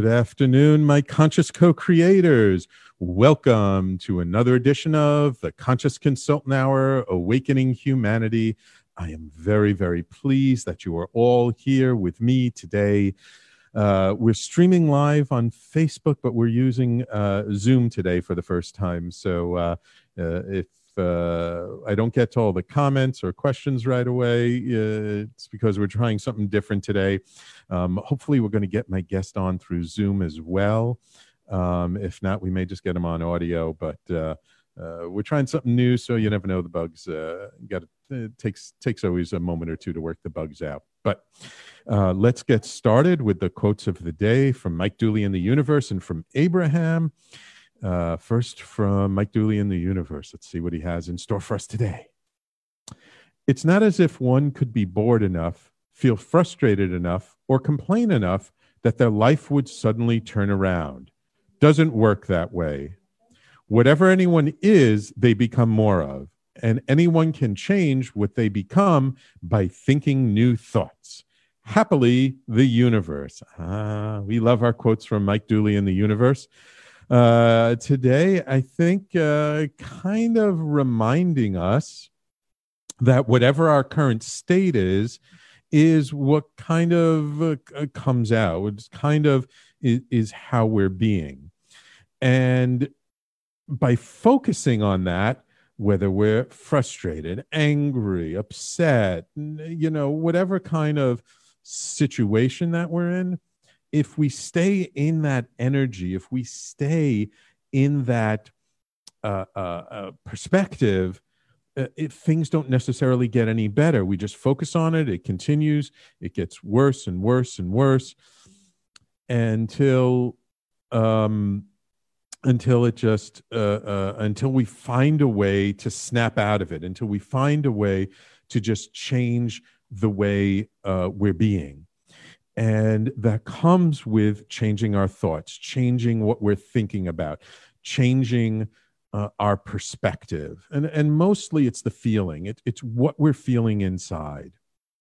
afternoon, my conscious co-creators. Welcome to another edition of the Conscious Consultant Hour, Awakening Humanity. I am very, very pleased that you are all here with me today. We're streaming live on Facebook, but we're using Zoom today for the first time. So if I don't get to all the comments or questions right away, it's because we're trying something different today. Hopefully we're going to get my guest on through Zoom as well. If not, we may just get him on audio, but we're trying something new, so you never know the bugs. It takes always a moment or two to work the bugs out. But let's get started with the quotes of the day from Mike Dooley in the Universe and from Abraham. First from Mike Dooley in the Universe. Let's see what he has in store for us today. It's not as if one could be bored enough, feel frustrated enough, or complain enough that their life would suddenly turn around. Doesn't work that way. Whatever anyone is, they become more of. And anyone can change what they become by thinking new thoughts. Happily, the Universe. We love our quotes from Mike Dooley in the Universe. Today, I think kind of reminding us that whatever our current state is what kind of comes out. It's kind of is how we're being. And by focusing on that, whether we're frustrated, angry, upset, whatever kind of situation that we're in, if we stay in that energy, if we stay in that perspective, things don't necessarily get any better. We just focus on it. It continues. It gets worse and worse and worse until we find a way to snap out of it, until we find a way to just change the way we're being. And that comes with changing our thoughts, changing what we're thinking about, changing our perspective. And mostly it's the feeling. It's what we're feeling inside.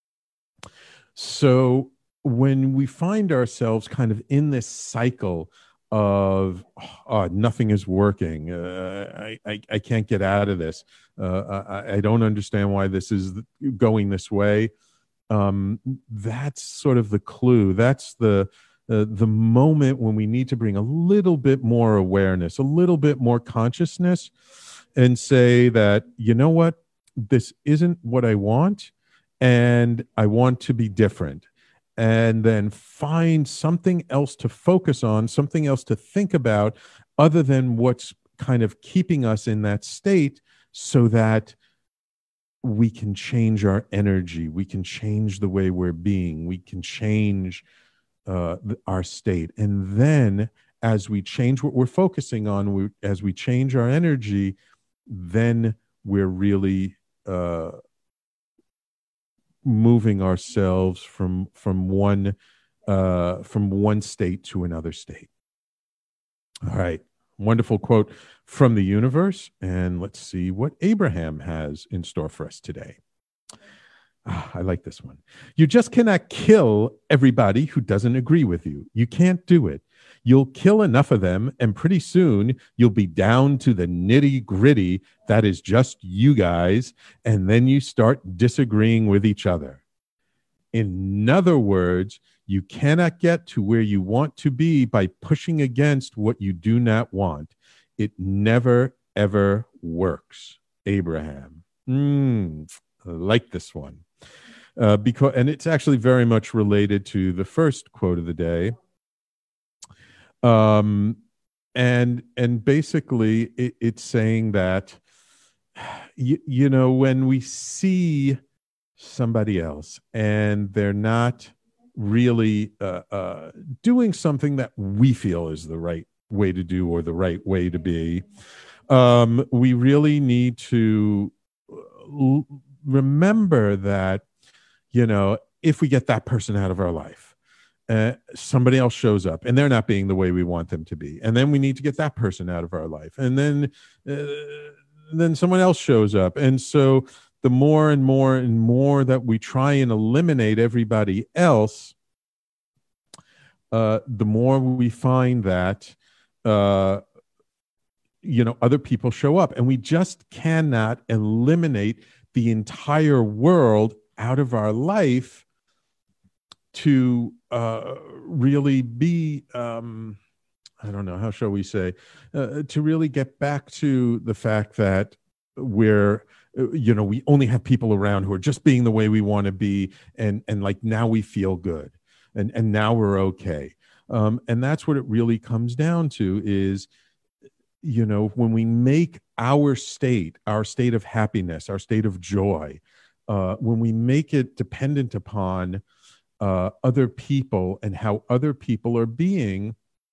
So when we find ourselves kind of in this cycle of nothing is working, I can't get out of this, I don't understand why this is going this way, that's sort of the clue. That's the moment when we need to bring a little bit more awareness, a little bit more consciousness, and say that, you know what, this isn't what I want, and I want to be different. And then find something else to focus on, something else to think about other than what's kind of keeping us in that state, so that we can change our energy, we can change the way we're being, we can change our state. And then as we change what we're focusing on, as we change our energy, then we're really moving ourselves from one state to another state. All right. Wonderful quote from the Universe. And let's see what Abraham has in store for us today. I like this one. You just cannot kill everybody who doesn't agree with you. You can't do it. You'll kill enough of them, and pretty soon you'll be down to the nitty gritty. That is just you guys. And then you start disagreeing with each other. In other words, you cannot get to where you want to be by pushing against what you do not want. It never, ever works. Abraham. I like this one. And it's actually very much related to the first quote of the day. And basically it's saying that, when we see somebody else and they're not really doing something that we feel is the right way to do or the right way to be, we really need to remember that, if we get that person out of our life, somebody else shows up and they're not being the way we want them to be, and then we need to get that person out of our life, and then someone else shows up. And so the more and more and more that we try and eliminate everybody else, the more we find that, uh, other people show up. And we just cannot eliminate the entire world out of our life to really be, I don't know, how shall we say, to really get back to the fact that we only have people around who are just being the way we want to be. And like now we feel good and now we're okay. And that's what it really comes down to is, when we make our state of happiness, our state of joy, when we make it dependent upon other people and how other people are being,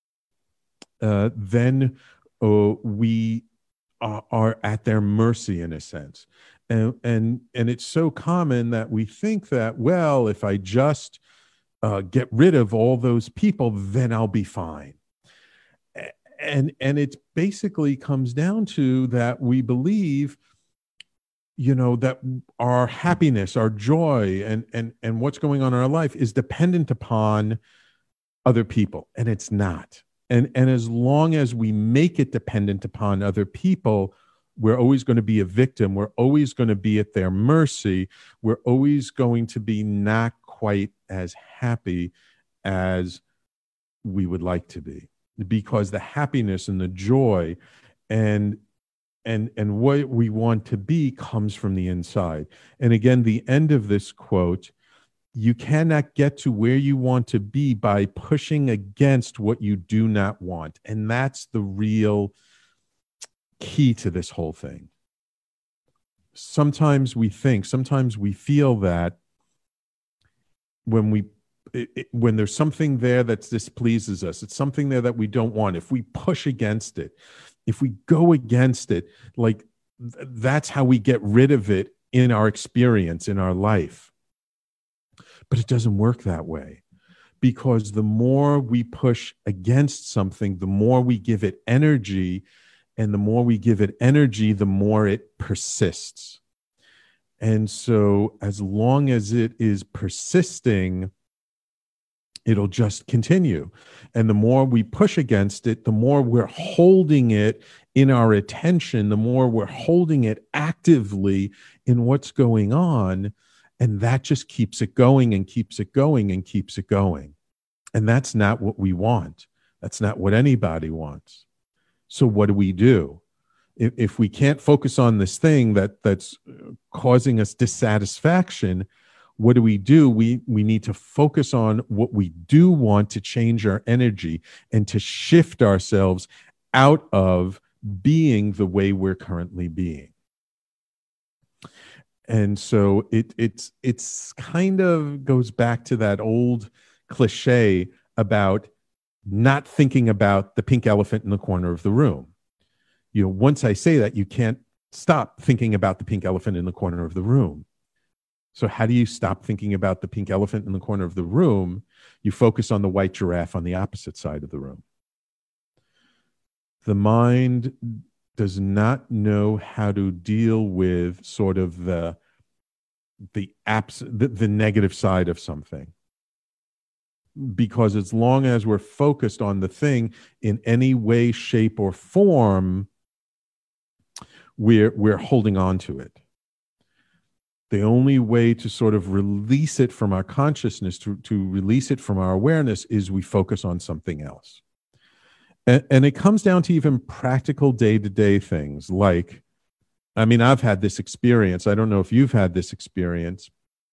then we are at their mercy in a sense. And it's so common that we think that, well, if I just get rid of all those people, then I'll be fine. And it basically comes down to that we believe, that our happiness, our joy, and what's going on in our life is dependent upon other people, and it's not. And as long as we make it dependent upon other people, we're always going to be a victim. We're always going to be at their mercy. We're always going to be not quite as happy as we would like to be, because the happiness and the joy and what we want to be comes from the inside. And again, the end of this quote: you cannot get to where you want to be by pushing against what you do not want. And that's the real key to this whole thing. Sometimes we feel that when there's something there that displeases us, it's something there that we don't want, if we push against it, if we go against it, like that's how we get rid of it in our experience, in our life. But it doesn't work that way, because the more we push against something, the more we give it energy, and the more we give it energy, the more it persists. And so as long as it is persisting, it'll just continue. And the more we push against it, the more we're holding it in our attention, the more we're holding it actively in what's going on. And that just keeps it going and keeps it going and keeps it going. And that's not what we want. That's not what anybody wants. So what do? If we can't focus on this thing that's causing us dissatisfaction, what do? We need to focus on what we do want, to change our energy and to shift ourselves out of being the way we're currently being. And so it's kind of goes back to that old cliche about not thinking about the pink elephant in the corner of the room. Once I say that, you can't stop thinking about the pink elephant in the corner of the room. So how do you stop thinking about the pink elephant in the corner of the room? You focus on the white giraffe on the opposite side of the room. The mind does not know how to deal with sort of the negative side of something. Because as long as we're focused on the thing in any way, shape, or form, we're holding on to it. The only way to sort of release it from our consciousness, to release it from our awareness, is we focus on something else. And it comes down to even practical day-to-day things like, I've had this experience. I don't know if you've had this experience,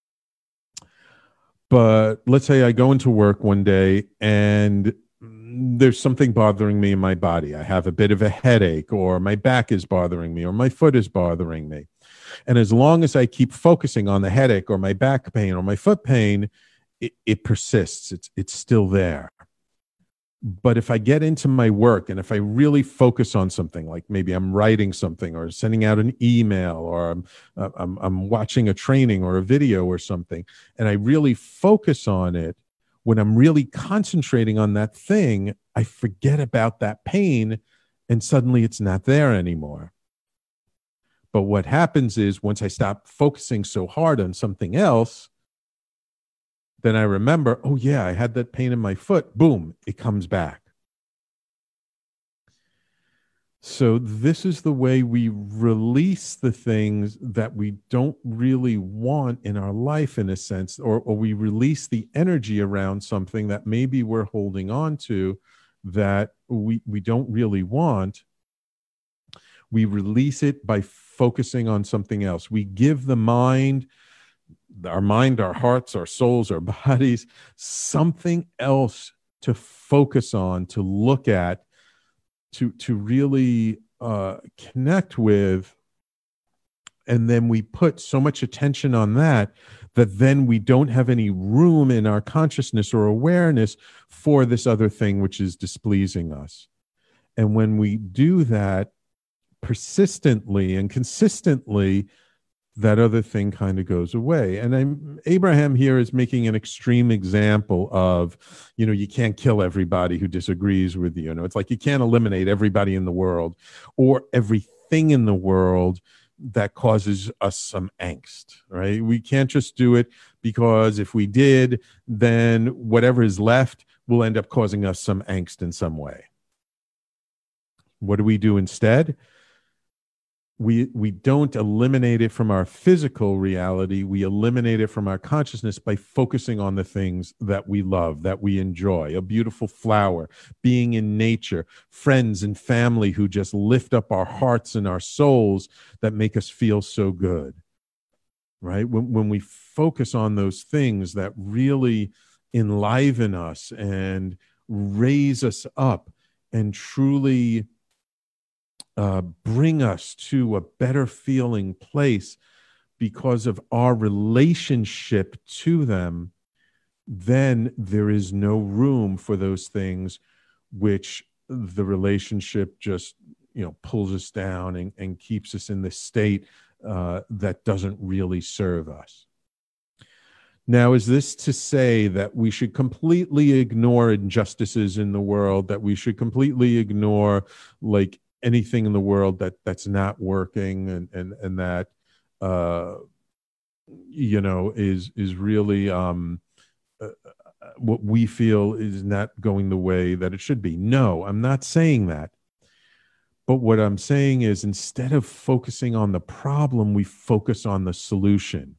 but let's say I go into work one day and there's something bothering me in my body. I have a bit of a headache, or my back is bothering me, or my foot is bothering me. And as long as I keep focusing on the headache or my back pain or my foot pain, it persists. It's still there. But if I get into my work and if I really focus on something, like maybe I'm writing something or sending out an email, or I'm watching a training or a video or something, and I really focus on it, when I'm really concentrating on that thing, I forget about that pain and suddenly it's not there anymore. But what happens is, once I stop focusing so hard on something else, then I remember, oh yeah, I had that pain in my foot. Boom, it comes back. So this is the way we release the things that we don't really want in our life, in a sense, or we release the energy around something that maybe we're holding on to that we don't really want. We release it by focusing on something else. We give the mind, our hearts, our souls, our bodies, something else to focus on, to look at, to really connect with. And then we put so much attention on that then we don't have any room in our consciousness or awareness for this other thing which is displeasing us. And when we do that persistently and consistently, that other thing kind of goes away. And Abraham here is making an extreme example of, you can't kill everybody who disagrees with you. It's like you can't eliminate everybody in the world or everything in the world that causes us some angst, right? We can't just do it, because if we did, then whatever is left will end up causing us some angst in some way. What do we do instead? We don't eliminate it from our physical reality. We eliminate it from our consciousness by focusing on the things that we love, that we enjoy. A beautiful flower, being in nature, friends and family who just lift up our hearts and our souls, that make us feel so good, right? When we focus on those things that really enliven us and raise us up and truly bring us to a better feeling place because of our relationship to them, then there is no room for those things which the relationship just pulls us down and keeps us in this state that doesn't really serve us. Now, is this to say that we should completely ignore injustices in the world, that we should completely ignore anything in the world that's not working and that is really what we feel is not going the way that it should be? No, I'm not saying that. But what I'm saying is, instead of focusing on the problem, we focus on the solution.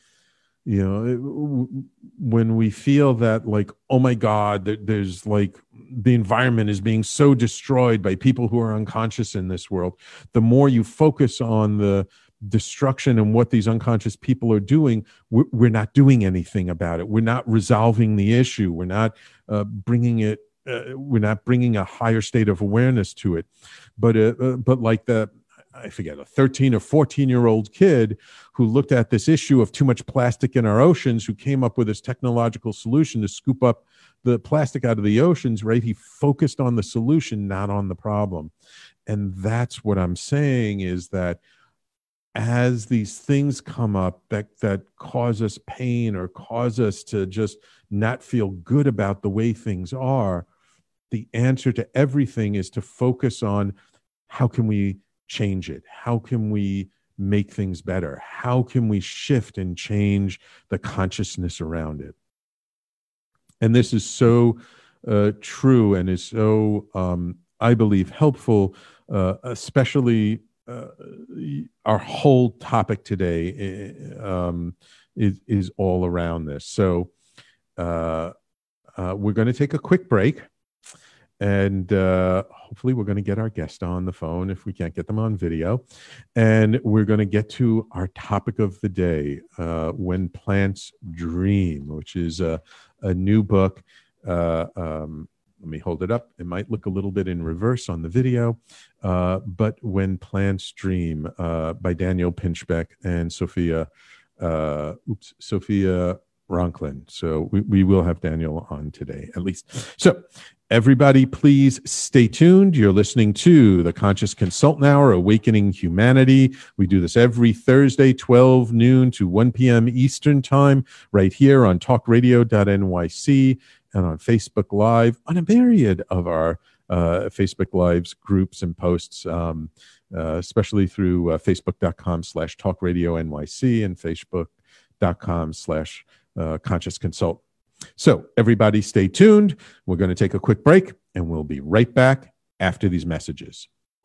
When we feel that oh my God, there's the environment is being so destroyed by people who are unconscious in this world, the more you focus on the destruction and what these unconscious people are doing, we're not doing anything about it. We're not resolving the issue. We're not bringing a higher state of awareness to it. But I forget, a 13 or 14-year-old kid who looked at this issue of too much plastic in our oceans, who came up with this technological solution to scoop up the plastic out of the oceans, right? He focused on the solution, not on the problem. And that's what I'm saying, is that as these things come up that cause us pain or cause us to just not feel good about the way things are, the answer to everything is to focus on how can we change it? How can we make things better? How can we shift and change the consciousness around it? And this is so true and is so, I believe, helpful, especially our whole topic today is all around this. So we're going to take a quick break. And hopefully we're going to get our guest on the phone if we can't get them on video. And we're going to get to our topic of the day, When Plants Dream, which is a new book. Let me hold it up. It might look a little bit in reverse on the video. But When Plants Dream by Daniel Pinchbeck and Sophia Ronklin. So we will have Daniel on today, at least. So everybody, please stay tuned. You're listening to the Conscious Consultant Hour, Awakening Humanity. We do this every Thursday, 12 noon to 1 p.m. Eastern Time, right here on talkradio.nyc and on Facebook Live, on a myriad of our Facebook Lives groups and posts, especially through facebook.com/talkradio.nyc and facebook.com/conscious consult So everybody stay tuned. We're going to take a quick break, and we'll be right back after these messages.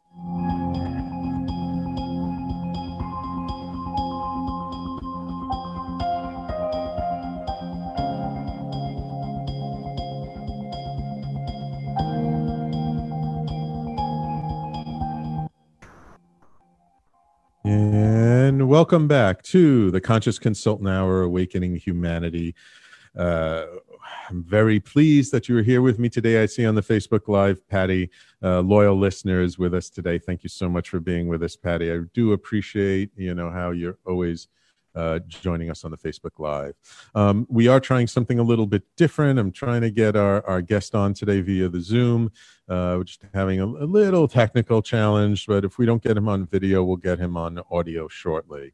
And welcome back to the Conscious Consultant Hour, Awakening Humanity. I'm very pleased that you are here with me today. I see on the Facebook Live, Patty, loyal listeners with us today. Thank you so much for being with us, Patty. I do appreciate, how you're always joining us on the Facebook Live. We are trying something a little bit different. I'm trying to get our guest on today via the Zoom. We're just having a little technical challenge, but if we don't get him on video, we'll get him on audio shortly.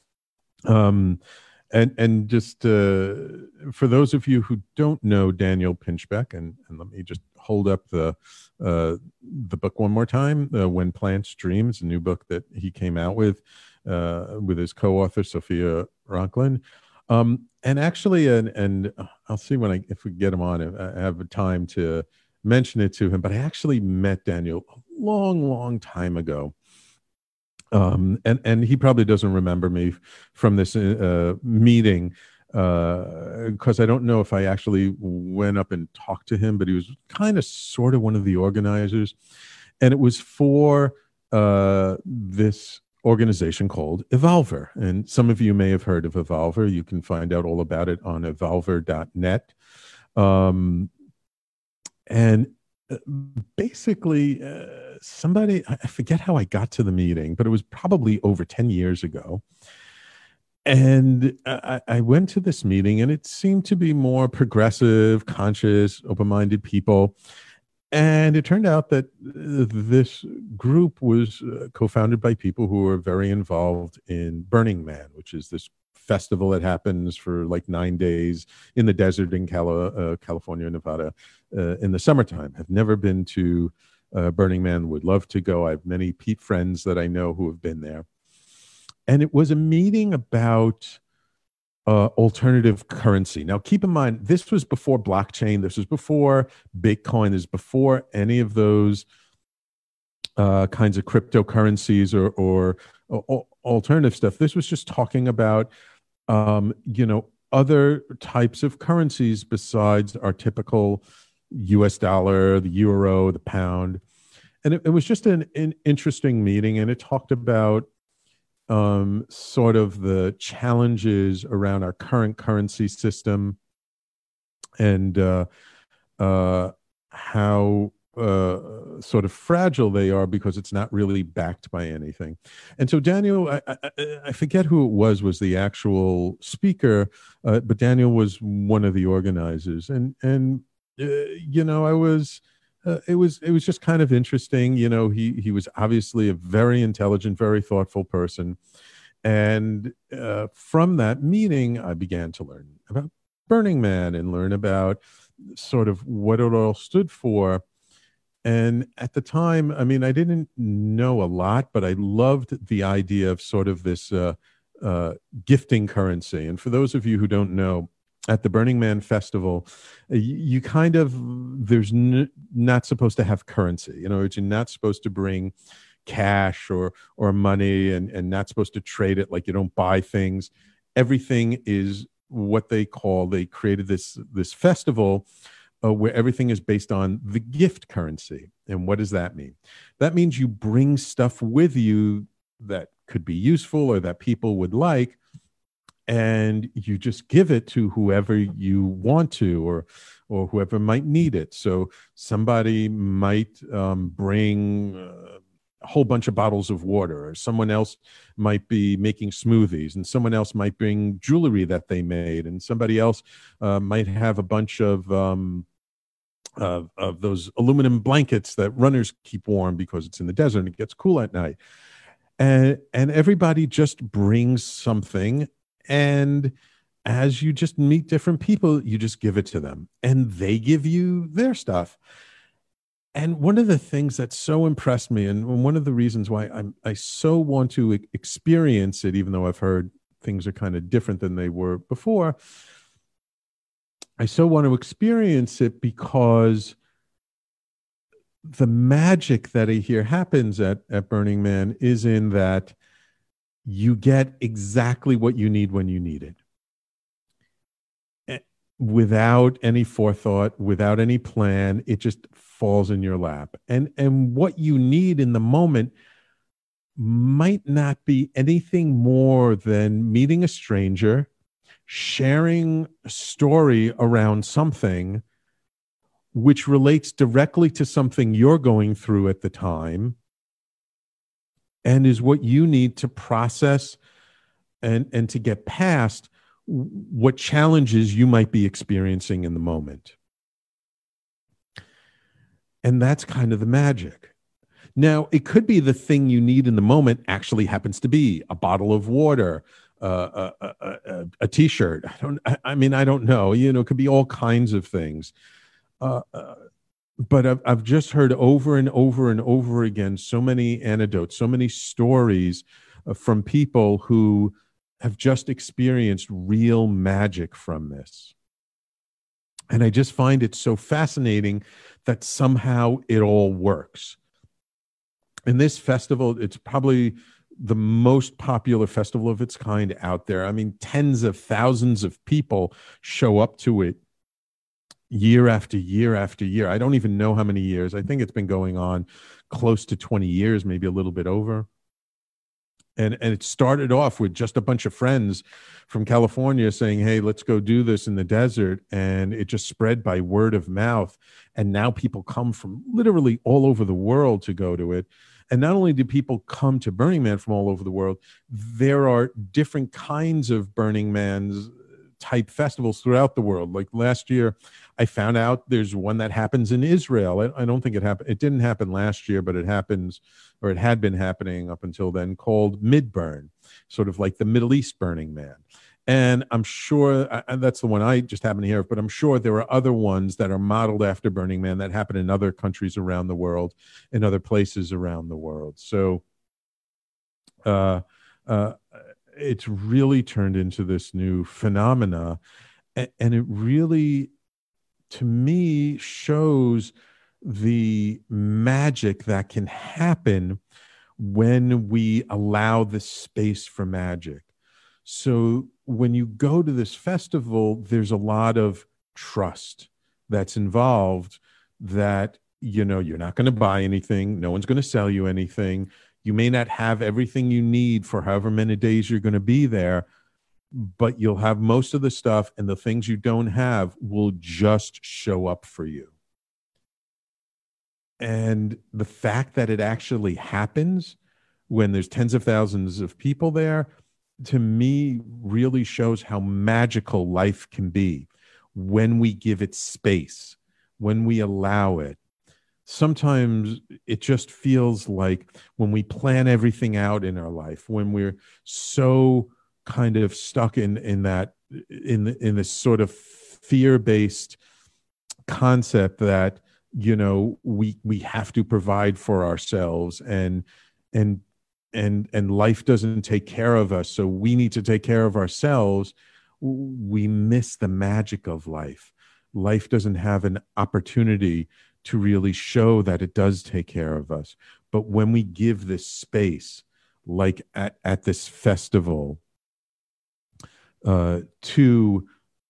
And just for those of you who don't know Daniel Pinchbeck, and let me just hold up the book one more time, When Plants Dream, a new book that he came out with his co-author Sophia Ronklin. And actually, and I'll see if we get him on, I have time to mention it to him, but I actually met Daniel a long time ago. And he probably doesn't remember me from this meeting, because I don't know if I actually went up and talked to him, but he was kind of sort of one of the organizers. And it was for this organization called Evolver. And some of you may have heard of Evolver. You can find out all about it on evolver.net. And basically, somebody, I forget how I got to the meeting, but it was probably over 10 years ago. And I went to this meeting, and it seemed to be more progressive, conscious, open-minded people. And it turned out that this group was co-founded by people who were very involved in Burning Man, which is this festival that happens for like 9 days in the desert in California, Nevada, in the summertime. I've never been to Burning Man, would love to go. I have many Pete friends that I know who have been there. And it was a meeting about alternative currency. Now, keep in mind, this was before blockchain. This was before Bitcoin. This is before any of those kinds of cryptocurrencies or alternative stuff. This was just talking about, other types of currencies besides our typical US dollar, the euro, the pound. And it was just an interesting meeting. And it talked about sort of the challenges around our current currency system and how sort of fragile they are because it's not really backed by anything. And so Daniel, I forget who it was the actual speaker, but Daniel was one of the organizers. And I was, it was just kind of interesting. He was obviously a very intelligent, very thoughtful person. And from that meeting, I began to learn about Burning Man and learn about sort of what it all stood for. And at the time, I mean, I didn't know a lot, but I loved the idea of sort of this gifting currency. And for those of you who don't know, at the Burning Man Festival, you kind of, there's not supposed to have currency. You're not supposed to bring cash or money and not supposed to trade it, like you don't buy things. Everything is what they created this festival where everything is based on the gift currency. And what does that mean? That means you bring stuff with you that could be useful or that people would like, and you just give it to whoever you want to or whoever might need it. So somebody might bring a whole bunch of bottles of water, or someone else might be making smoothies, and someone else might bring jewelry that they made, and somebody else might have a bunch of those aluminum blankets that runners keep warm because it's in the desert and it gets cool at night. And everybody just brings something. And as you just meet different people, you just give it to them and they give you their stuff. And one of the things that so impressed me, and one of the reasons why I so want to experience it, even though I've heard things are kind of different than they were before, I so want to experience it because the magic that I hear happens at Burning Man is in that you get exactly what you need when you need it. Without any forethought, without any plan, it just falls in your lap. And what you need in the moment might not be anything more than meeting a stranger, sharing a story around something which relates directly to something you're going through at the time and is what you need to process and to get past what challenges you might be experiencing in the moment. And that's kind of the magic. Now, it could be the thing you need in the moment actually happens to be a bottle of water, a T-shirt. I mean, I don't know. It could be all kinds of things. But I've just heard over and over and over again so many anecdotes, so many stories from people who have just experienced real magic from this. And I just find it so fascinating that somehow it all works. And this festival, it's probably the most popular festival of its kind out there. I mean, tens of thousands of people show up to it year after year after year. I don't even know how many years. I think it's been going on close to 20 years, maybe a little bit over. And it started off with just a bunch of friends from California saying, hey, let's go do this in the desert. And it just spread by word of mouth. And now people come from literally all over the world to go to it. And not only do people come to Burning Man from all over the world, there are different kinds of Burning Man's type festivals throughout the world. Like last year, I found out there's one that happens in Israel. I don't think it happened. It didn't happen last year, but it happens, or it had been happening up until then, called Midburn, sort of like the Middle East Burning Man. And I'm sure that's the one I just happen to hear of, but I'm sure there are other ones that are modeled after Burning Man that happen in other countries around the world, in other places around the world. So it's really turned into this new phenomena. And it really, to me, shows the magic that can happen when we allow the space for magic. So when you go to this festival, there's a lot of trust that's involved that, you're not going to buy anything. No one's going to sell you anything. You may not have everything you need for however many days you're going to be there, but you'll have most of the stuff, and the things you don't have will just show up for you. And the fact that it actually happens when there's tens of thousands of people there, to me, really shows how magical life can be when we give it space, when we allow it. Sometimes it just feels like when we plan everything out in our life, when we're so kind of stuck in this sort of fear-based concept that we have to provide for ourselves and life doesn't take care of us, so we need to take care of ourselves. We miss the magic of life. Life doesn't have an opportunity to really show that it does take care of us. But when we give this space, like at this festival, to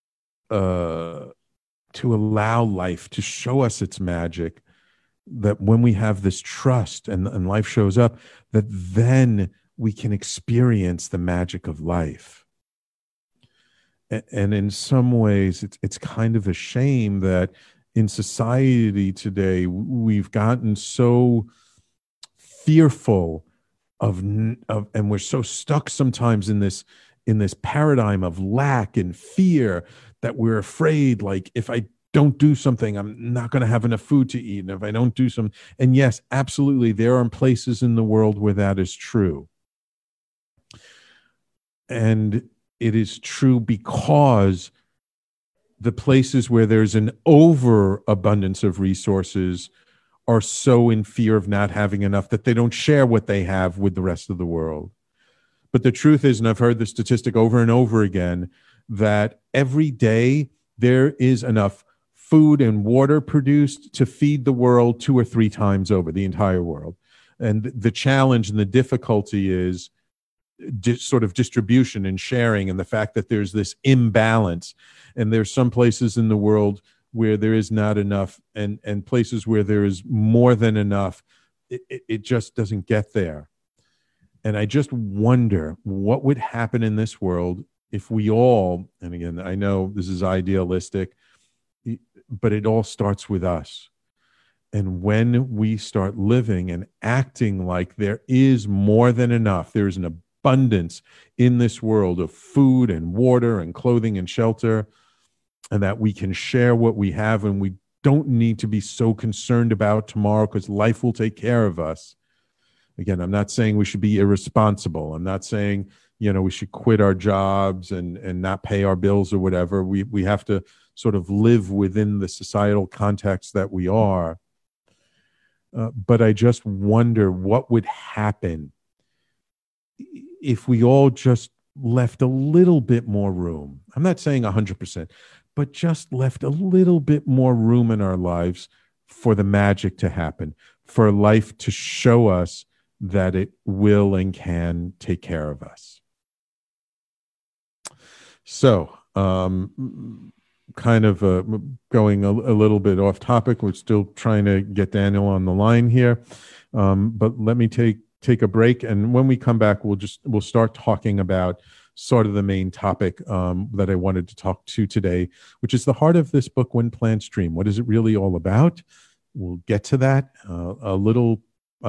allow life to show us its magic, that when we have this trust and life shows up, that then we can experience the magic of life. And in some ways, it's kind of a shame that in society today, we've gotten so fearful and we're so stuck sometimes in this paradigm of lack and fear that we're afraid, like, if I don't do something, I'm not going to have enough food to eat. And if I don't do some, and yes, absolutely, there are places in the world where that is true. And it is true because the places where there's an overabundance of resources are so in fear of not having enough that they don't share what they have with the rest of the world. But the truth is, and I've heard the statistic over and over again, that every day there is enough food and water produced to feed the world 2 or 3 times over, the entire world. And the challenge and the difficulty is sort of distribution and sharing, and the fact that there's this imbalance. And there's some places in the world where there is not enough, and places where there is more than enough. It just doesn't get there. And I just wonder what would happen in this world if we all, and again, I know this is idealistic, but it all starts with us. And when we start living and acting like there is more than enough, there's an abundance in this world of food and water and clothing and shelter, and that we can share what we have, and we don't need to be so concerned about tomorrow because life will take care of us. Again, I'm not saying we should be irresponsible. I'm not saying, we should quit our jobs and not pay our bills or whatever. We have to sort of live within the societal context that we are. But I just wonder what would happen if we all just left a little bit more room. I'm not saying 100%, but just left a little bit more room in our lives for the magic to happen, for life to show us that it will and can take care of us. So, kind of going a little bit off topic. We're still trying to get Daniel on the line here, but let me take a break, and when we come back, we'll start talking about sort of the main topic that I wanted to talk to today, which is the heart of this book, When Plants Dream. What is it really all about? We'll get to that. A little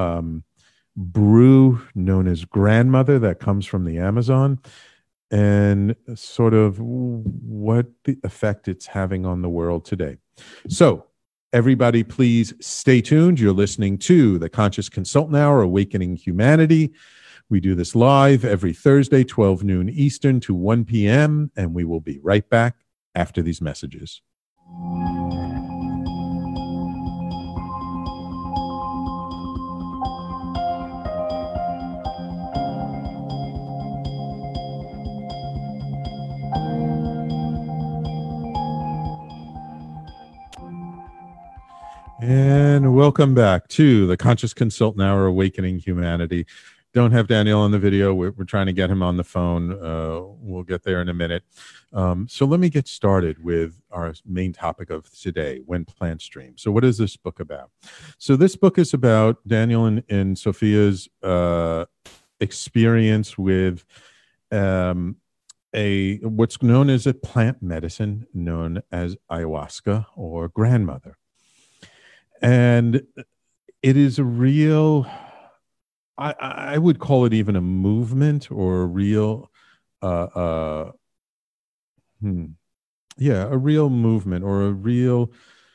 brew known as Grandmother that comes from the Amazon, and sort of what the effect it's having on the world today. So, everybody, please stay tuned. You're listening to the Conscious Consultant Hour, Awakening Humanity. We do this live every Thursday, 12 noon Eastern to 1 p.m., and we will be right back after these messages. And welcome back to the Conscious Consultant Hour, Awakening Humanity. Don't have Daniel on the video. We're trying to get him on the phone. We'll get there in a minute. So let me get started with our main topic of today, When Plants Dream. So what is this book about? So this book is about Daniel and Sophia's experience with what's known as a plant medicine known as ayahuasca, or grandmother. And it is a real, I would call it even a movement, or a real, a real movement, or a real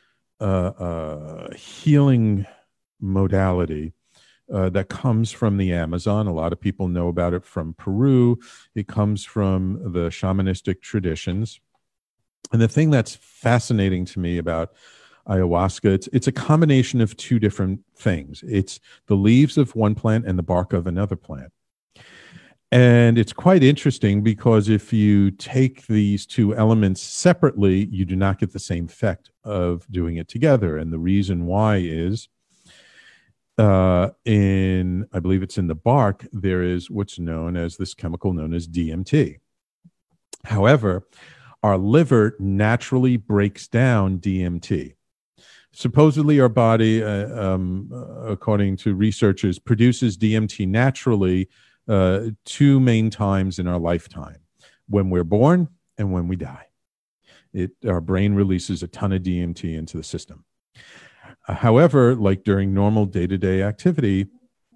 healing modality that comes from the Amazon. A lot of people know about it from Peru. It comes from the shamanistic traditions. And the thing that's fascinating to me about ayahuasca, it's a combination of 2 different things. It's the leaves of one plant and the bark of another plant. And it's quite interesting because if you take these 2 elements separately, you do not get the same effect of doing it together. And the reason why is, I believe it's in the bark, there is what's known as this chemical known as DMT. However, our liver naturally breaks down DMT. Supposedly, our body, according to researchers, produces DMT naturally 2 main times in our lifetime: when we're born and when we die. Our brain releases a ton of DMT into the system. However, like during normal day-to-day activity,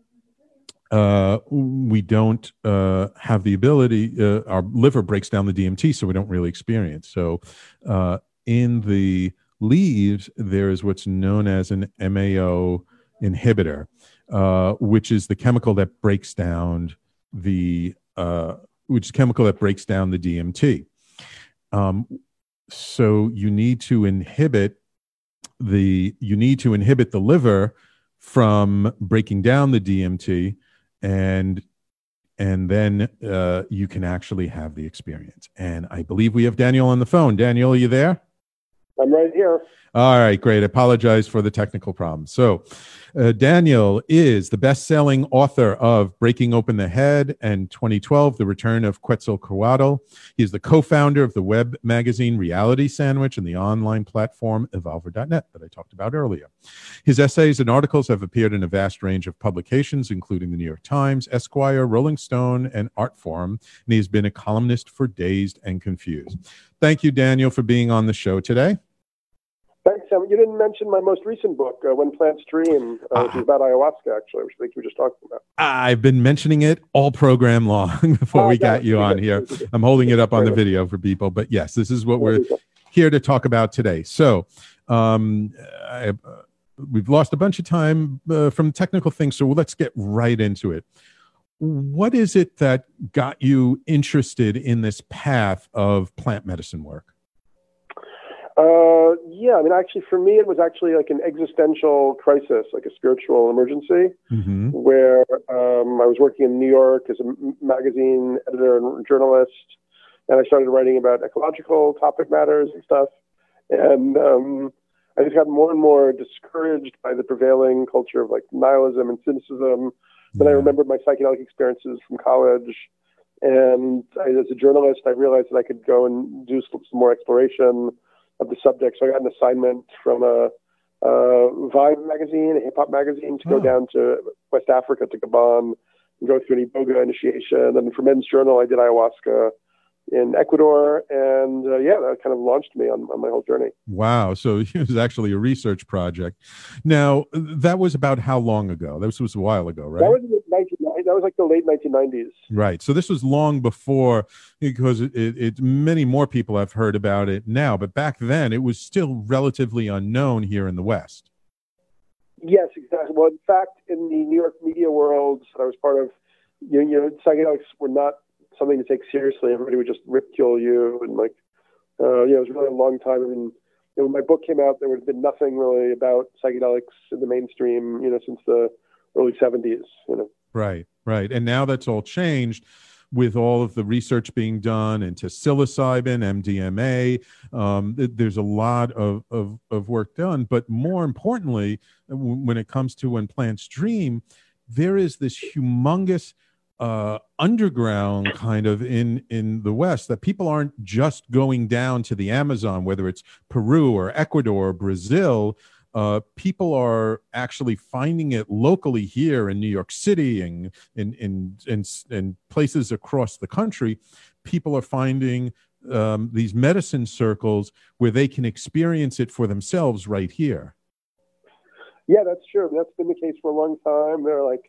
we don't have the ability. Our liver breaks down the DMT, so we don't really experience. So, in the leaves, there is what's known as an MAO inhibitor, which is the chemical that breaks down the DMT. So you need to inhibit the liver from breaking down the DMT, and then you can actually have the experience. And I believe we have Daniel on the phone. Daniel, are you there? I'm right here. All right, great. I apologize for the technical problem. So, Daniel is the best-selling author of Breaking Open the Head and 2012, The Return of Quetzalcoatl. He's the co-founder of the web magazine Reality Sandwich and the online platform Evolver.net that I talked about earlier. His essays and articles have appeared in a vast range of publications, including the New York Times, Esquire, Rolling Stone, and Artforum, and he's been a columnist for Dazed and Confused. Thank you, Daniel, for being on the show today. Thanks, Sam. You didn't mention my most recent book, When Plants Dream, which is about ayahuasca, actually, which I think you were just talking about. I've been mentioning it all program long before we got you on here. I'm holding it up on the video for people, but yes, this is what we're here to talk about today. So we've lost a bunch of time from technical things, so let's get right into it. What is it that got you interested in this path of plant medicine work? Yeah, I mean, actually, for me, it was actually like an existential crisis, like a spiritual emergency, where I was working in New York as a magazine editor and journalist, and I started writing about ecological topic matters and stuff. And I just got more and more discouraged by the prevailing culture of like nihilism and cynicism. Then I remembered my psychedelic experiences from college. And as a journalist, I realized that I could go and do some more exploration of the subject. So I got an assignment from a Vibe magazine, a hip hop magazine, to go down to West Africa, to Gabon, and go through an Iboga initiation. And for Men's Journal, I did ayahuasca in Ecuador. And that kind of launched me on my whole journey. Wow. So it was actually a research project. Now, that was about how long ago? This was a while ago, right? That was like the late 1990s. Right. So this was long before, because it many more people have heard about it now, but back then it was still relatively unknown here in the West. Yes, exactly. Well, in fact, in the New York media world that I was part of, psychedelics were not something to take seriously. Everybody would just ridicule you, and it was really a long time. I mean, when my book came out, there would have been nothing really about psychedelics in the mainstream, since the early 70s. Right. And now that's all changed with all of the research being done into psilocybin, MDMA. There's a lot of work done, but more importantly, when it comes to When Plants Dream, there is this humongous underground kind of in the West, that people aren't just going down to the Amazon, whether it's Peru or Ecuador or Brazil. People are actually finding it locally here in New York City and in places across the country. People are finding these medicine circles where they can experience it for themselves right here. Yeah, that's true. That's been the case for a long time. There are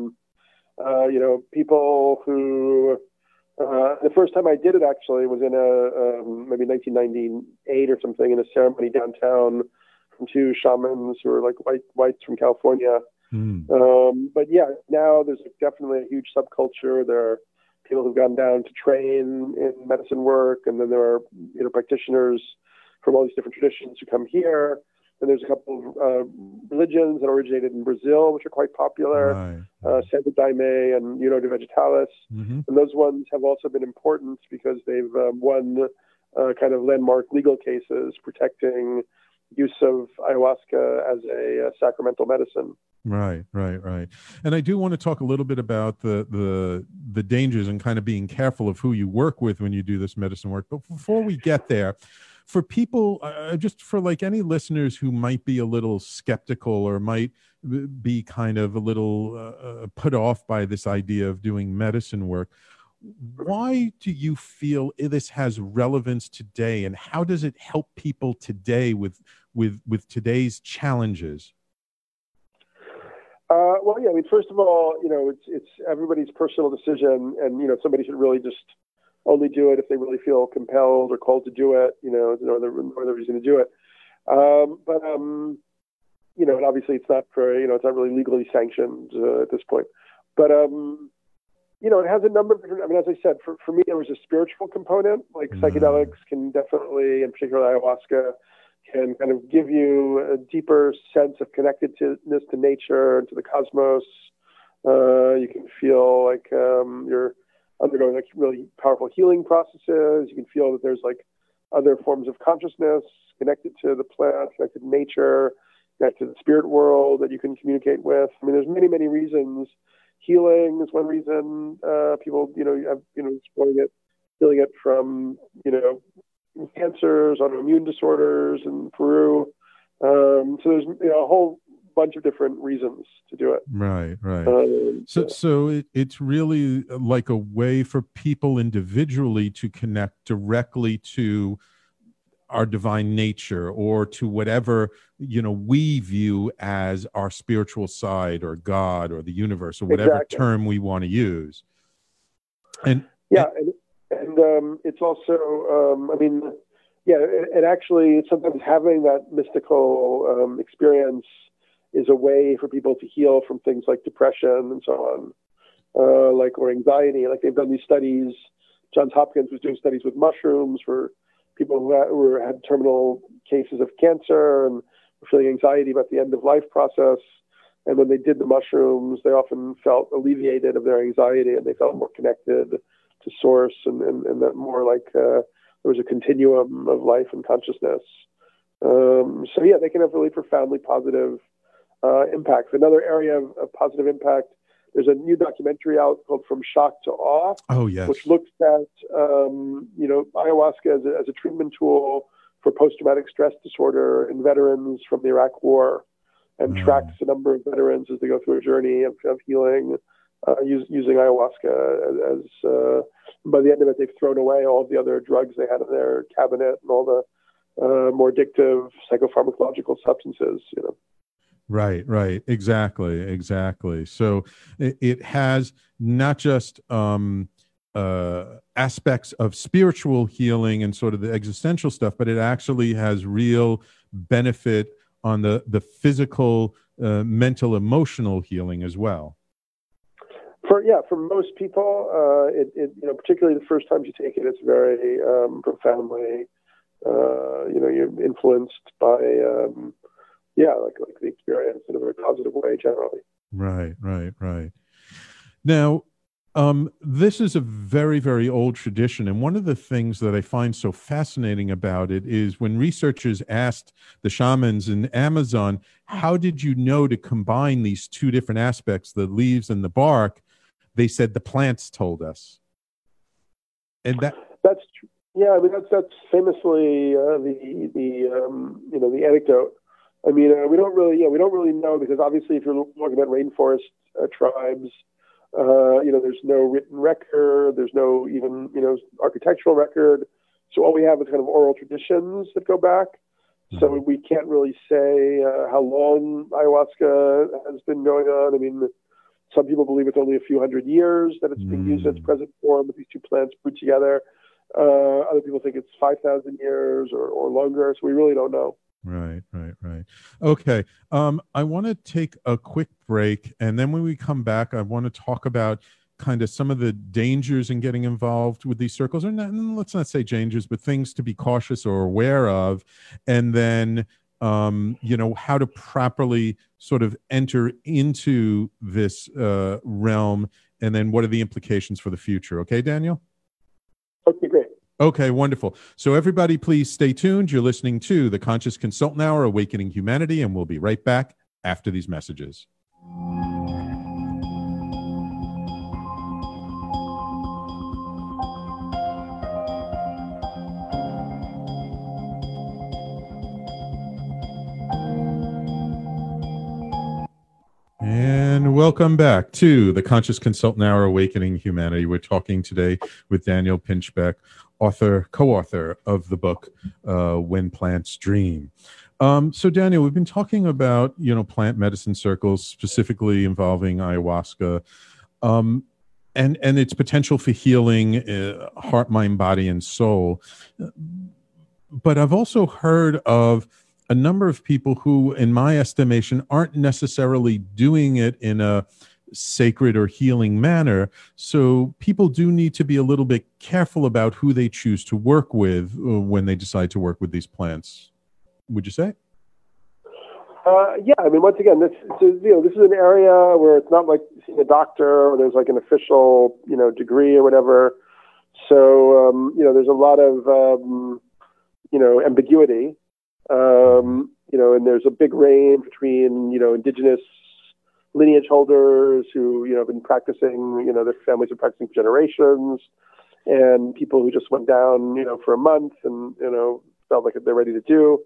people who, the first time I did it actually was in maybe 1998 or something, in a ceremony downtown from two shamans who are like whites from California. But yeah, now there's definitely a huge subculture. There are people who've gone down to train in medicine work, and then there are practitioners from all these different traditions who come here. And there's a couple of religions that originated in Brazil, which are quite popular, Santo Daime and União de Vegetalis. And those ones have also been important because they've won kind of landmark legal cases protecting use of ayahuasca as a sacramental medicine. Right. And I do want to talk a little bit about the dangers and kind of being careful of who you work with when you do this medicine work. But before we get there, for people, just for like any listeners who might be a little skeptical or might be kind of a little put off by this idea of doing medicine work, why do you feel this has relevance today, and how does it help people today with today's challenges? Well, yeah, I mean, first of all, it's everybody's personal decision, and somebody should really just only do it if they really feel compelled or called to do it. There's no other reason to do it. And obviously it's not it's not really legally sanctioned at this point. But it has a number of different. I mean, as I said, for me, there was a spiritual component. Like psychedelics can definitely, in particular ayahuasca, can kind of give you a deeper sense of connectedness to nature and to the cosmos. You can feel like you're undergoing like really powerful healing processes. You can feel that there's like other forms of consciousness, connected to the plant, connected to nature, connected to the spirit world that you can communicate with. I mean, there's many, many reasons. Healing is one reason people, have, exploring it, healing it from, cancers, autoimmune disorders in Peru. So there's, a whole bunch of different reasons to do it. Right. So it's really like a way for people individually to connect directly to our divine nature, or to whatever we view as our spiritual side, or God, or the universe, or whatever term we want to use. And it's also and actually sometimes having that mystical experience is a way for people to heal from things like depression and so on, or anxiety. Like, they've done these studies. Johns Hopkins was doing studies with mushrooms for people who had terminal cases of cancer and were feeling anxiety about the end of life process. And when they did the mushrooms, they often felt alleviated of their anxiety, and they felt more connected to source, and that more like there was a continuum of life and consciousness. They can have really profoundly positive impacts. Another area of positive impact, there's a new documentary out called From Shock to Awe. Oh, yes. Which looks at, ayahuasca as a treatment tool for post-traumatic stress disorder in veterans from the Iraq War, and tracks a number of veterans as they go through a journey of healing using ayahuasca. As by the end of it, they've thrown away all of the other drugs they had in their cabinet and all the more addictive psychopharmacological substances. Right. Exactly. So it has not just aspects of spiritual healing and sort of the existential stuff, but it actually has real benefit on the physical, mental, emotional healing as well. For most people, particularly the first times you take it, it's very profoundly, you're influenced by, like the experience in a very positive way generally. Right. Now, this is a very, very old tradition. And one of the things that I find so fascinating about it is when researchers asked the shamans in Amazon, how did you know to combine these two different aspects, the leaves and the bark? They said the plants told us. And that's true. Yeah, I mean, that's famously the anecdote. I mean, we don't really know, because obviously if you're looking at rainforest tribes, there's no written record, there's no even, architectural record. So all we have is kind of oral traditions that go back. Mm-hmm. So we can't really say how long ayahuasca has been going on. I mean, some people believe it's only a few hundred years that it's being used in its present form with these two plants put together. Other people think it's 5,000 years or longer. So we really don't know. Right. Okay. I want to take a quick break. And then when we come back, I want to talk about kind of some of the dangers in getting involved with these circles, or not, let's not say dangers, but things to be cautious or aware of. And then, how to properly sort of enter into this realm. And then what are the implications for the future? Okay, Daniel? Okay, great. Okay, wonderful. So everybody, please stay tuned. You're listening to the Conscious Consultant Hour, Awakening Humanity, and we'll be right back after these messages. And welcome back to the Conscious Consultant Hour, Awakening Humanity. We're talking today with Daniel Pinchbeck, co-author of the book, When Plants Dream. So Daniel, we've been talking about, plant medicine circles, specifically involving ayahuasca, and its potential for healing heart, mind, body, and soul. But I've also heard of a number of people who, in my estimation, aren't necessarily doing it in a sacred or healing manner. So people do need to be a little bit careful about who they choose to work with when they decide to work with these plants. Would you say? Yeah, I mean, once again, this is an area where it's not like seeing a doctor or there's like an official, degree or whatever. So, there's a lot of, ambiguity. And there's a big range between, indigenous lineage holders who, have been practicing, their families are practicing for generations, and people who just went down, for a month and, felt like they're ready to do,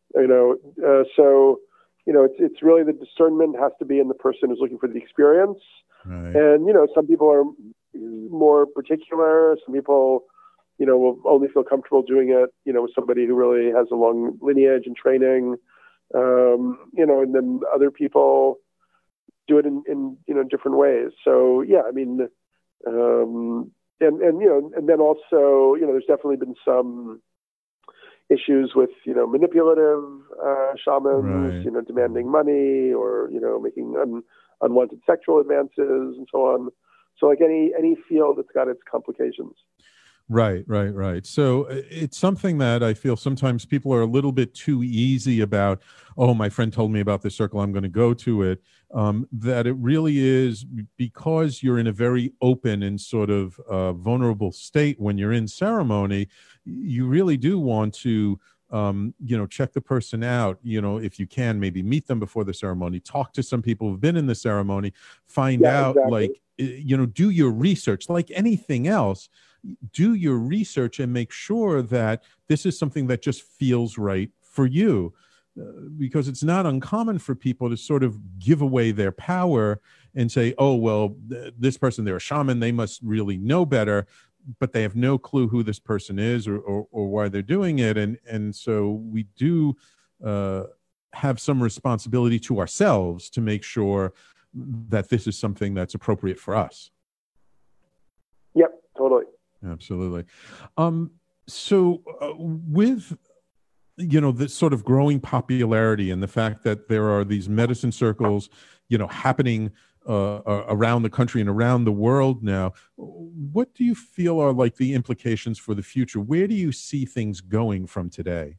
it's really the discernment has to be in the person who's looking for the experience. Right. And, some people are more particular. Some people, will only feel comfortable doing it, with somebody who really has a long lineage and training, and then other people do it in different ways. So, yeah, I mean, and then also, there's definitely been some issues with, manipulative shamans, right. Demanding money or, making unwanted sexual advances and so on. So like any field, it's got its complications. Right. So it's something that I feel sometimes people are a little bit too easy about, oh, my friend told me about this circle, I'm going to go to it. That it really is because you're in a very open and sort of vulnerable state when you're in ceremony, you really do want to check the person out, if you can, maybe meet them before the ceremony, talk to some people who've been in the ceremony, find out, exactly. do your research like anything else. Do your research and make sure that this is something that just feels right for you. Because it's not uncommon for people to sort of give away their power and say, oh, well, this person, they're a shaman, they must really know better, but they have no clue who this person is or why they're doing it. And so we do have some responsibility to ourselves to make sure that this is something that's appropriate for us. Yep, totally. Absolutely. So with, this sort of growing popularity and the fact that there are these medicine circles, happening around the country and around the world now, what do you feel are like the implications for the future? Where do you see things going from today?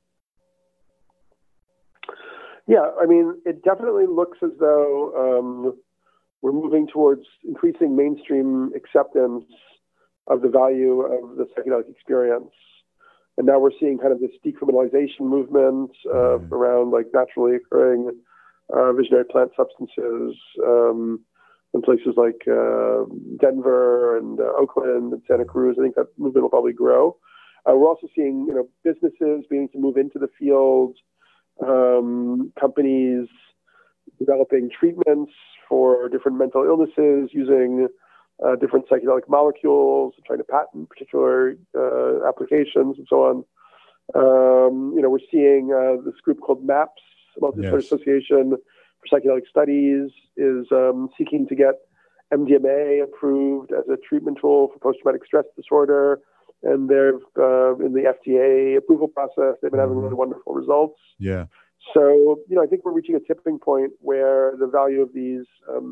Yeah, I mean, it definitely looks as though we're moving towards increasing mainstream acceptance of the value of the psychedelic experience. And now we're seeing kind of this decriminalization movement around like naturally occurring visionary plant substances in places like Denver and Oakland and Santa Cruz. I think that movement will probably grow. We're also seeing, businesses beginning to move into the field, companies developing treatments for different mental illnesses using different psychedelic molecules, trying to patent particular applications and so on. We're seeing this group called MAPS, Multidisciplinary Association for Psychedelic Studies, is seeking to get MDMA approved as a treatment tool for post-traumatic stress disorder. And they're in the FDA approval process. They've been having really wonderful results. Yeah. So, I think we're reaching a tipping point where the value of these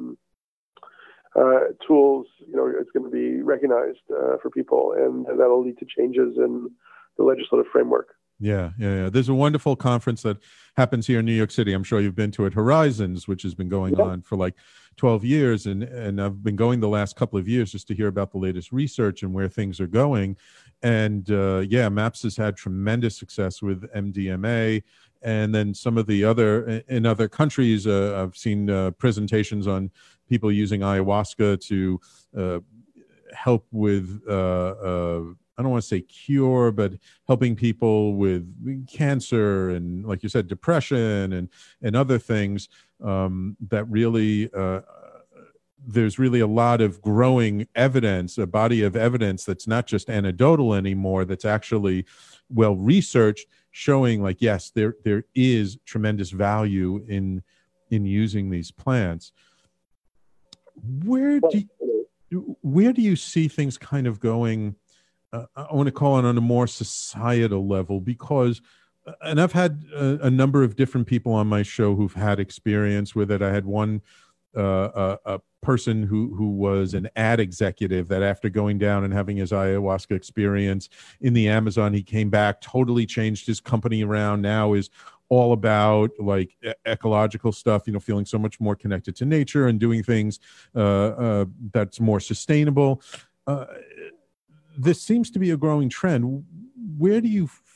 tools, is going to be recognized for people, and that'll lead to changes in the legislative framework. Yeah. There's a wonderful conference that happens here in New York City. I'm sure you've been to it, Horizons, which has been going on for like 12 years. And I've been going the last couple of years just to hear about the latest research and where things are going. And MAPS has had tremendous success with MDMA. And then some of the in other countries, I've seen presentations on people using ayahuasca to help with I don't want to say cure, but helping people with cancer and, like you said, depression and other things that really, there's really a lot of growing evidence, a body of evidence that's not just anecdotal anymore, that's actually well-researched, showing like, yes, there is tremendous value in using these plants. Where do you see things kind of going? I want to call it on a more societal level, because, and I've had a number of different people on my show who've had experience with it. I had one a person who was an ad executive that after going down and having his ayahuasca experience in the Amazon, he came back, totally changed his company around, now is all about like ecological stuff, feeling so much more connected to nature and doing things that's more sustainable. This seems to be a growing trend. Where do you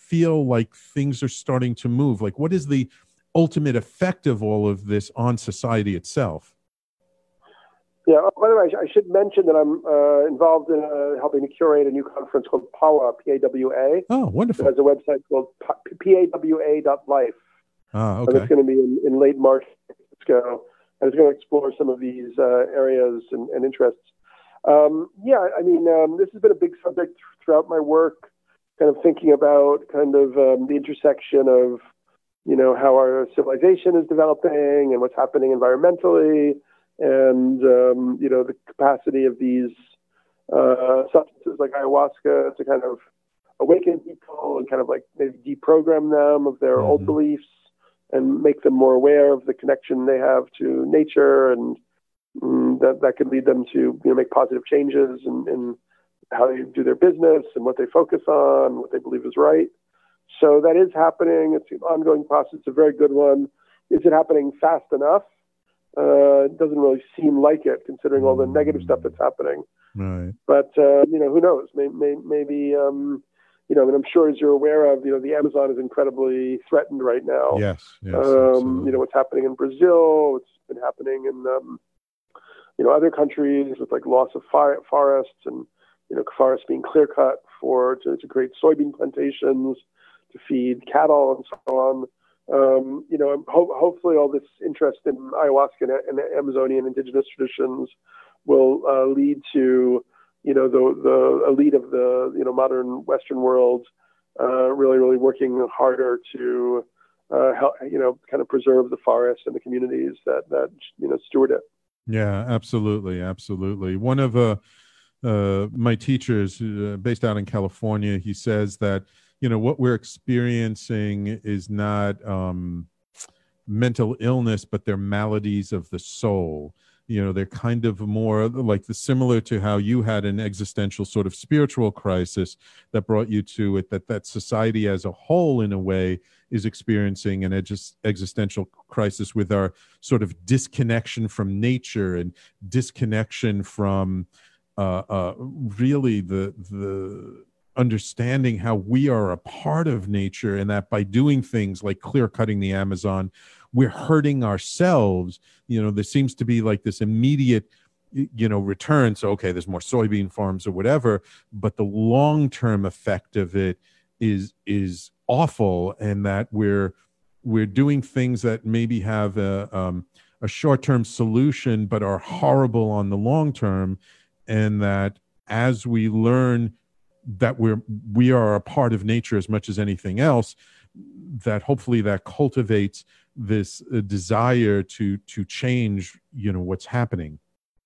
feel like things are starting to move? Like, what is the ultimate effect of all of this on society itself? Yeah, by the way, I should mention that I'm involved in helping to curate a new conference called PAWA, P-A-W-A. Oh, wonderful. It has a website called pawa.life. Okay. And it's going to be in late March, and it's going to explore some of these areas and interests. This has been a big subject throughout my work, kind of thinking about the intersection of, how our civilization is developing and what's happening environmentally, and, the capacity of these substances like ayahuasca to kind of awaken people and kind of like maybe deprogram them of their old beliefs and make them more aware of the connection they have to nature, and that could lead them to make positive changes in how they do their business and what they focus on, what they believe is right. So that is happening. It's an ongoing process. It's a very good one. Is it happening fast enough? It doesn't really seem like it, considering all the negative stuff that's happening. Right. But who knows? Maybe. I'm sure, as you're aware of, the Amazon is incredibly threatened right now. Yes. What's happening in Brazil, what's been happening in, other countries with like loss of forests and, forests being clear cut to create soybean plantations to feed cattle and so on. Hopefully all this interest in ayahuasca and Amazonian indigenous traditions will lead to the elite of the modern Western world really working harder to help kind of preserve the forest and the communities that steward it. Yeah, absolutely. One of my teachers, based out in California, he says that what we're experiencing is not mental illness, but they're maladies of the soul. They're kind of more like similar to how you had an existential sort of spiritual crisis that brought you to it, that society as a whole, in a way, is experiencing an existential crisis with our sort of disconnection from nature and disconnection from really the understanding how we are a part of nature, and that by doing things like clear cutting the Amazon, we're hurting ourselves. There seems to be like this immediate, return. So, okay, there's more soybean farms or whatever, but the long-term effect of it is awful, and that we're doing things that maybe have a short-term solution, but are horrible on the long term. And that as we learn that we are a part of nature as much as anything else, that hopefully that cultivates this desire to change, what's happening.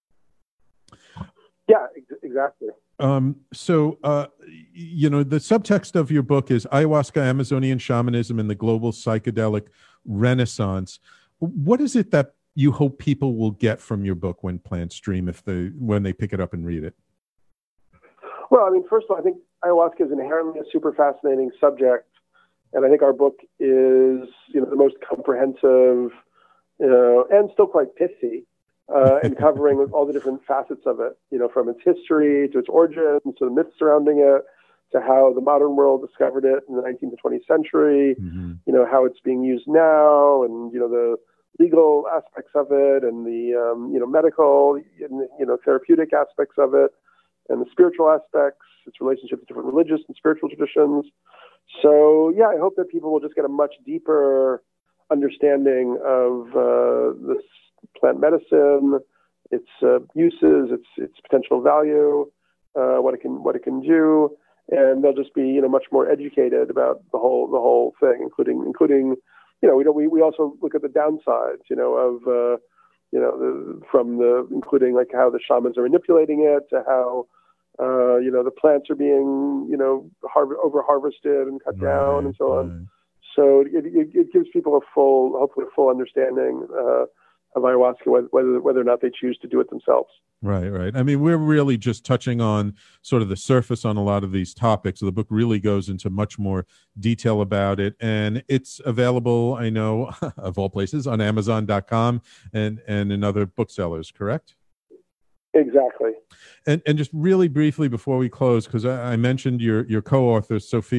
Yeah, exactly. So the subtext of your book is Ayahuasca, Amazonian Shamanism, and the Global Psychedelic Renaissance. What is it that you hope people will get from your book when Plant Stream, when they pick it up and read it? Well, first of all, I think ayahuasca is inherently a super fascinating subject. And I think our book is, the most comprehensive, and still quite pithy, in covering all the different facets of it, from its history to its origins, to the myths surrounding it, to how the modern world discovered it in the 19th to 20th century, how it's being used now, and, the legal aspects of it, and the, medical, therapeutic aspects of it, and the spiritual aspects, its relationship to different religious and spiritual traditions. So, yeah, I hope that people will just get a much deeper understanding of this plant medicine, its uses, its potential value, what it can do, and they'll just be much more educated about the whole thing, including we also look at the downsides of including like how the shamans are manipulating it, to how the plants are being, over harvested and cut down and so on. Right. So it gives people hopefully a full understanding of ayahuasca, whether or not they choose to do it themselves. Right. We're really just touching on sort of the surface on a lot of these topics. The book really goes into much more detail about it, and it's available, I know, of all places, on Amazon.com and in other booksellers, correct? Exactly. And just really briefly before we close, because I mentioned your co-author, Sophia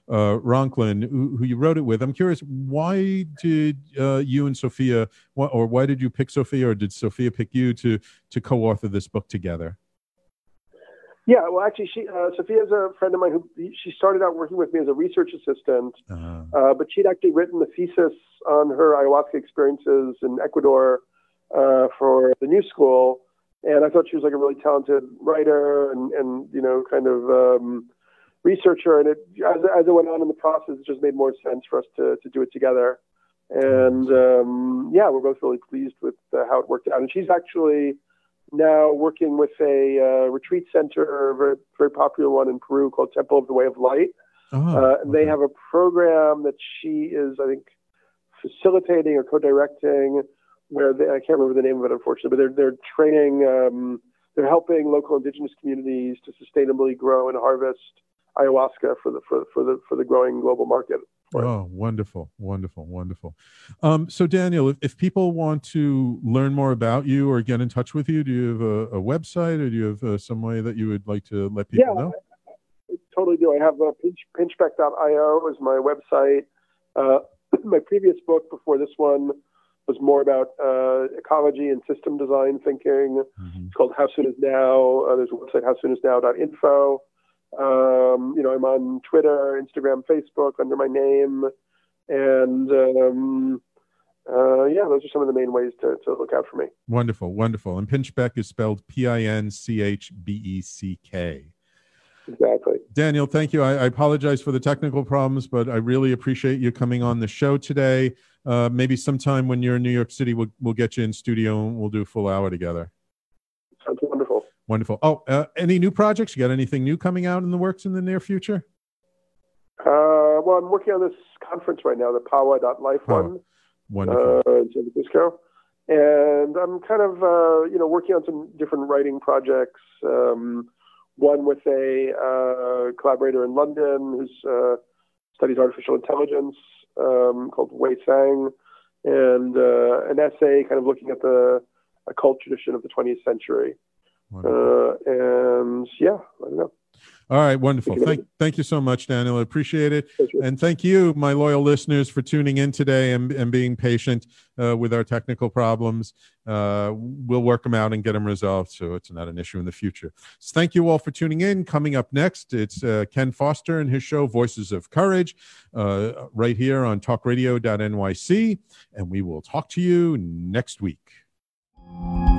Ronklin, who you wrote it with. I'm curious, why did you and Sophia, or why did you pick Sophia, or did Sophia pick you to co-author this book together? Yeah, well, actually, Sophia is a friend of mine she started out working with me as a research assistant, but she'd actually written the thesis on her ayahuasca experiences in Ecuador for the New School, and I thought she was like a really talented writer and kind of researcher, and as it went on in the process, it just made more sense for us to do it together. And we're both really pleased with how it worked out. And she's actually now working with a retreat center, a very, very popular one in Peru called Temple of the Way of Light. And they have a program that she is, I think, facilitating or co-directing, where I can't remember the name of it, unfortunately, but they're training, they're helping local indigenous communities to sustainably grow and harvest ayahuasca for the growing global market. Oh, wonderful, wonderful, wonderful. So Daniel, if people want to learn more about you or get in touch with you, do you have a website, or do you have some way that you would like to let people know? I totally do. I have pinchbeck.io is my website. My previous book before this one was more about ecology and system design thinking. It's called How Soon Is Now. There's a website, howsoonisnow.info. I'm on Twitter, Instagram, Facebook under my name, and those are some of the main ways to look out for me. Wonderful, wonderful. And Pinchbeck is spelled Pinchbeck. Exactly. Daniel, thank you. I apologize for the technical problems, but I really appreciate you coming on the show today. Maybe sometime when you're in New York City, we'll get you in studio and we'll do a full hour together. Sounds wonderful. Wonderful. Oh, any new projects? You got anything new coming out in the works in the near future? Well, I'm working on this conference right now, the Pawa.life one. Wonderful. In San Francisco. And I'm kind of, working on some different writing projects. One with a collaborator in London who's studies artificial intelligence, called Wei Sang, and an essay kind of looking at the occult tradition of the 20th century. I don't know. All right, wonderful. Thank you so much, Daniel. I appreciate it. And thank you, my loyal listeners, for tuning in today and being patient with our technical problems. We'll work them out and get them resolved so it's not an issue in the future. So thank you all for tuning in. Coming up next, it's Ken Foster and his show, Voices of Courage, right here on talkradio.nyc. And we will talk to you next week.